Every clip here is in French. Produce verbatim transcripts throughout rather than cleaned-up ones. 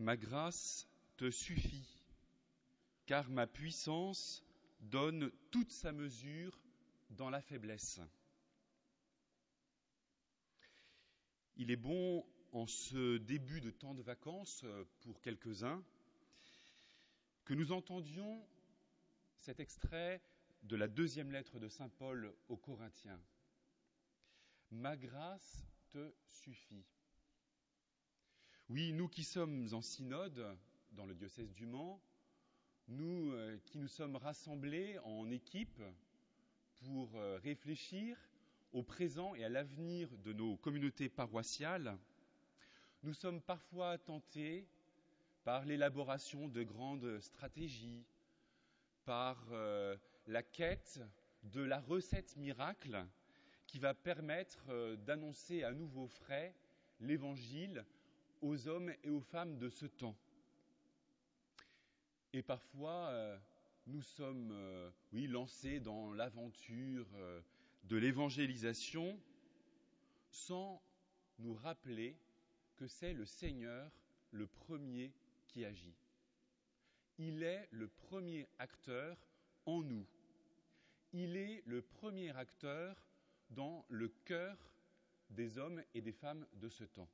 Ma grâce te suffit, car ma puissance donne toute sa mesure dans la faiblesse. Il est bon, en ce début de temps de vacances, pour quelques-uns, que nous entendions cet extrait de la deuxième lettre de saint Paul aux Corinthiens. Ma grâce te suffit. Oui, nous qui sommes en synode dans le diocèse du Mans, nous euh, qui nous sommes rassemblés en équipe pour euh, réfléchir au présent et à l'avenir de nos communautés paroissiales, nous sommes parfois tentés par l'élaboration de grandes stratégies, par euh, la quête de la recette miracle qui va permettre euh, d'annoncer à nouveau frais l'Évangile aux hommes et aux femmes de ce temps. Et parfois, euh, nous sommes, euh, oui, lancés dans l'aventure euh, de l'évangélisation sans nous rappeler que c'est le Seigneur le premier qui agit. Il est le premier acteur en nous. Il est le premier acteur dans le cœur des hommes et des femmes de ce temps.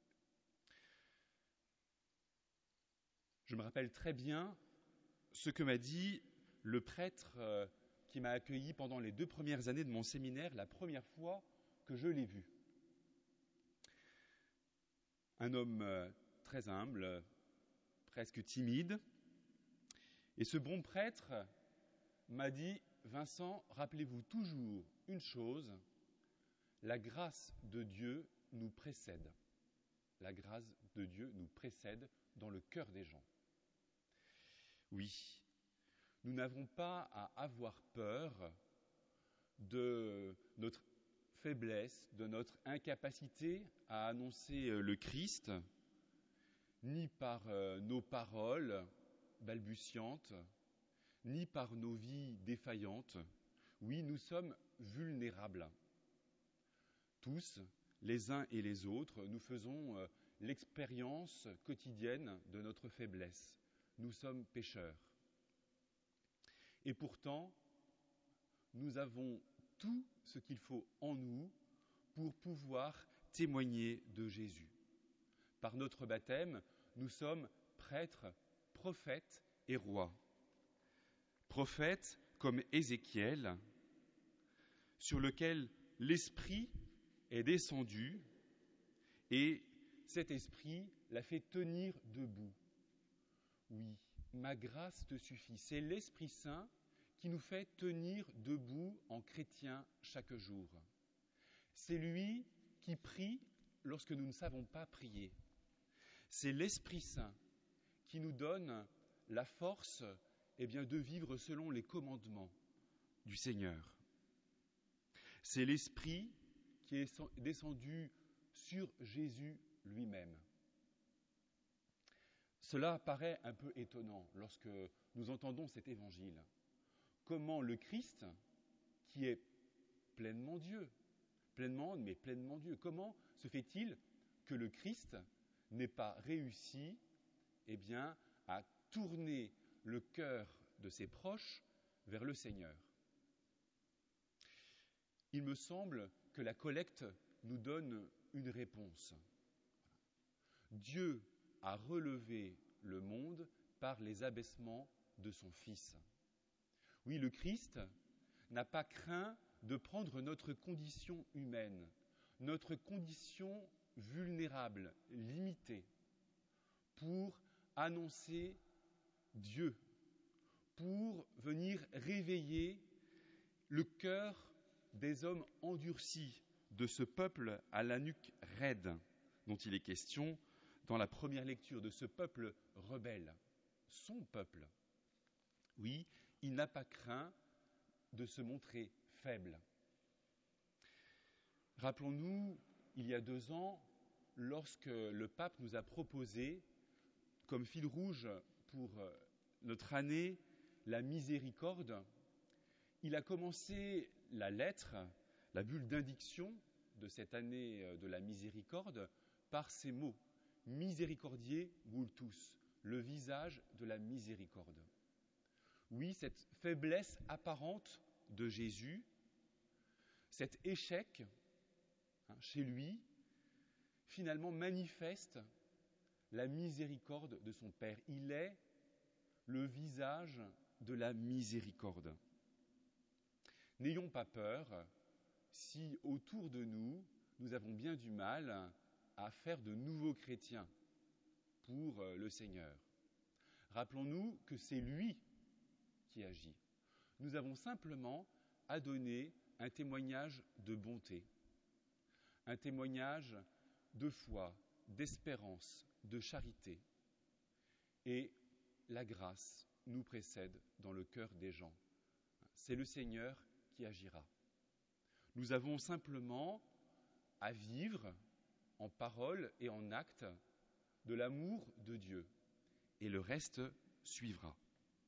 Je me rappelle très bien ce que m'a dit le prêtre euh, qui m'a accueilli pendant les deux premières années de mon séminaire, la première fois que je l'ai vu. Un homme euh, très humble, euh, presque timide. Et ce bon prêtre m'a dit, Vincent, rappelez-vous toujours une chose, la grâce de Dieu nous précède. La grâce de Dieu nous précède dans le cœur des gens. Oui, nous n'avons pas à avoir peur de notre faiblesse, de notre incapacité à annoncer le Christ, ni par nos paroles balbutiantes, ni par nos vies défaillantes. Oui, nous sommes vulnérables. Tous, les uns et les autres, nous faisons l'expérience quotidienne de notre faiblesse. Nous sommes pécheurs. Et pourtant, nous avons tout ce qu'il faut en nous pour pouvoir témoigner de Jésus. Par notre baptême, nous sommes prêtres, prophètes et rois. Prophètes comme Ézéchiel, sur lequel l'Esprit est descendu et cet Esprit l'a fait tenir debout. Oui, ma grâce te suffit. C'est l'Esprit Saint qui nous fait tenir debout en chrétiens chaque jour. C'est lui qui prie lorsque nous ne savons pas prier. C'est l'Esprit Saint qui nous donne la force eh bien, de vivre selon les commandements du Seigneur. C'est l'Esprit qui est descendu sur Jésus lui-même. Cela paraît un peu étonnant lorsque nous entendons cet évangile. Comment le Christ, qui est pleinement Dieu, pleinement homme, mais pleinement Dieu, comment se fait-il que le Christ n'ait pas réussi eh bien, à tourner le cœur de ses proches vers le Seigneur? Il me semble que la collecte nous donne une réponse. Dieu a relevé le monde par les abaissements de son Fils. Oui, le Christ n'a pas craint de prendre notre condition humaine, notre condition vulnérable, limitée, pour annoncer Dieu, pour venir réveiller le cœur des hommes endurcis de ce peuple à la nuque raide dont il est question dans la première lecture, de ce peuple rebelle, son peuple. Oui, il n'a pas craint de se montrer faible. Rappelons-nous, il y a deux ans, lorsque le pape nous a proposé, comme fil rouge pour notre année, la miséricorde, il a commencé la lettre, la bulle d'indiction de cette année de la miséricorde, par ces mots miséricordiae vultus, le visage de la miséricorde. Oui, cette faiblesse apparente de Jésus, cet échec hein, chez lui, finalement manifeste la miséricorde de son Père. Il est le visage de la miséricorde. N'ayons pas peur si autour de nous, nous avons bien du mal à faire de nouveaux chrétiens pour le Seigneur. Rappelons-nous que c'est lui qui agit. Nous avons simplement à donner un témoignage de bonté, un témoignage de foi, d'espérance, de charité. Et la grâce nous précède dans le cœur des gens. C'est le Seigneur qui agira. Nous avons simplement à vivre en parole et en acte de l'amour de Dieu. Et le reste suivra.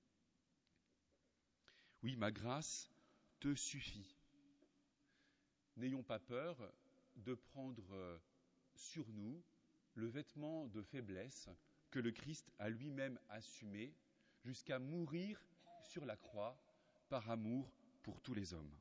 Oui, ma grâce te suffit. N'ayons pas peur de prendre sur nous le vêtement de faiblesse que le Christ a lui-même assumé jusqu'à mourir sur la croix par amour pour tous les hommes.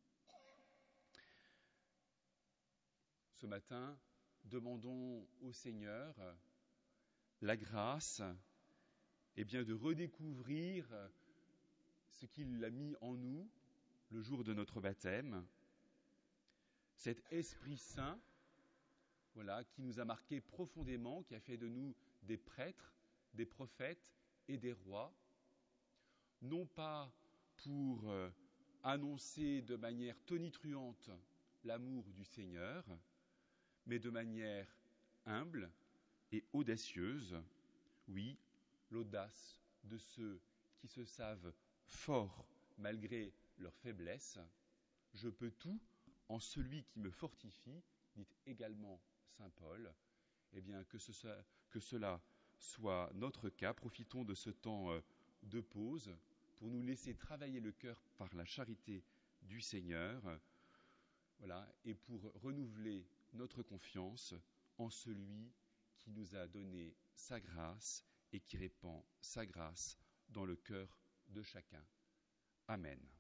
Ce matin, demandons au Seigneur la grâce eh bien, de redécouvrir ce qu'il a mis en nous le jour de notre baptême, cet Esprit Saint voilà, qui nous a marqués profondément, qui a fait de nous des prêtres, des prophètes et des rois, non pas pour euh, annoncer de manière tonitruante l'amour du Seigneur, mais de manière humble et audacieuse, oui, l'audace de ceux qui se savent forts malgré leur faiblesse. Je peux tout en celui qui me fortifie, dit également saint Paul. Eh bien, que, ce soit, que cela soit notre cas. Profitons de ce temps de pause pour nous laisser travailler le cœur par la charité du Seigneur, voilà, et pour renouveler notre confiance en celui qui nous a donné sa grâce et qui répand sa grâce dans le cœur de chacun. Amen.